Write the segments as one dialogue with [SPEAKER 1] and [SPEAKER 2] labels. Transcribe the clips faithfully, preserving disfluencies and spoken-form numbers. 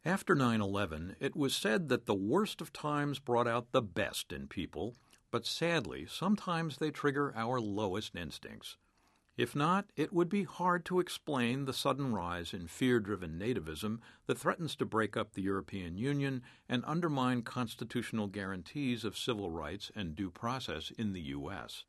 [SPEAKER 1] After nine eleven, it was said that the worst of times brought out the best in people, but sadly, sometimes they trigger our lowest instincts. If not, it would be hard to explain the sudden rise in fear-driven nativism that threatens to break up the European Union and undermine constitutional guarantees of civil rights and due process in the U S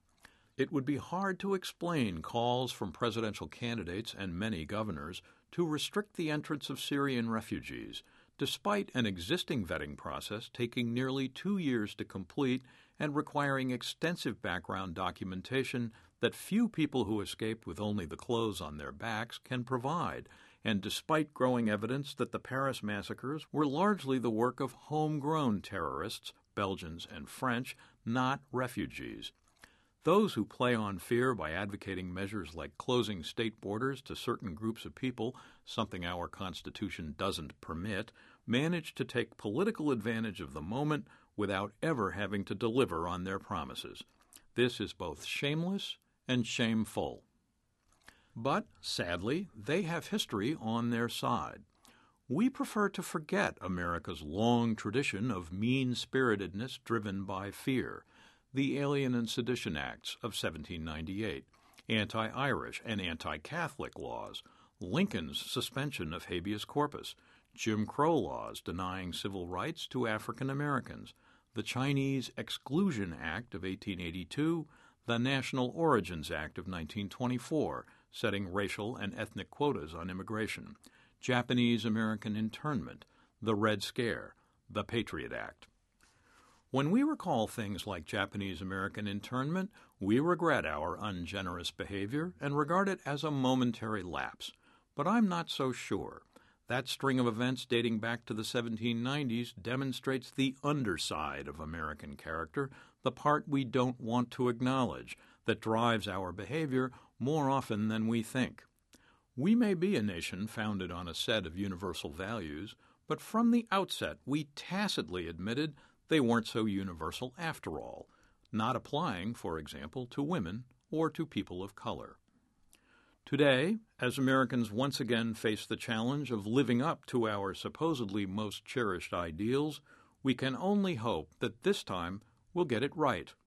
[SPEAKER 1] It would be hard to explain calls from presidential candidates and many governors to restrict the entrance of Syrian refugees, despite an existing vetting process taking nearly two years to complete and requiring extensive background documentation that few people who escape with only the clothes on their backs can provide, and despite growing evidence that the Paris massacres were largely the work of homegrown terrorists, Belgians and French, not refugees. Those who play on fear by advocating measures like closing state borders to certain groups of people, something our Constitution doesn't permit, manage to take political advantage of the moment without ever having to deliver on their promises. This is both shameless and shameful. But, sadly, they have history on their side. We prefer to forget America's long tradition of mean-spiritedness driven by fear. The Alien and Sedition Acts of seventeen ninety-eight, anti-Irish and anti-Catholic laws, Lincoln's suspension of habeas corpus, Jim Crow laws denying civil rights to African Americans, the Chinese Exclusion Act of eighteen eighty-two, the National Origins Act of nineteen twenty-four, setting racial and ethnic quotas on immigration, Japanese American internment, the Red Scare, the Patriot Act. When we recall things like Japanese American internment, we regret our ungenerous behavior and regard it as a momentary lapse. But I'm not so sure. That string of events dating back to the seventeen nineties demonstrates the underside of American character, the part we don't want to acknowledge, that drives our behavior more often than we think. We may be a nation founded on a set of universal values, but from the outset we tacitly admitted they weren't so universal after all, not applying, for example, to women or to people of color. Today, as Americans once again face the challenge of living up to our supposedly most cherished ideals, we can only hope that this time we'll get it right.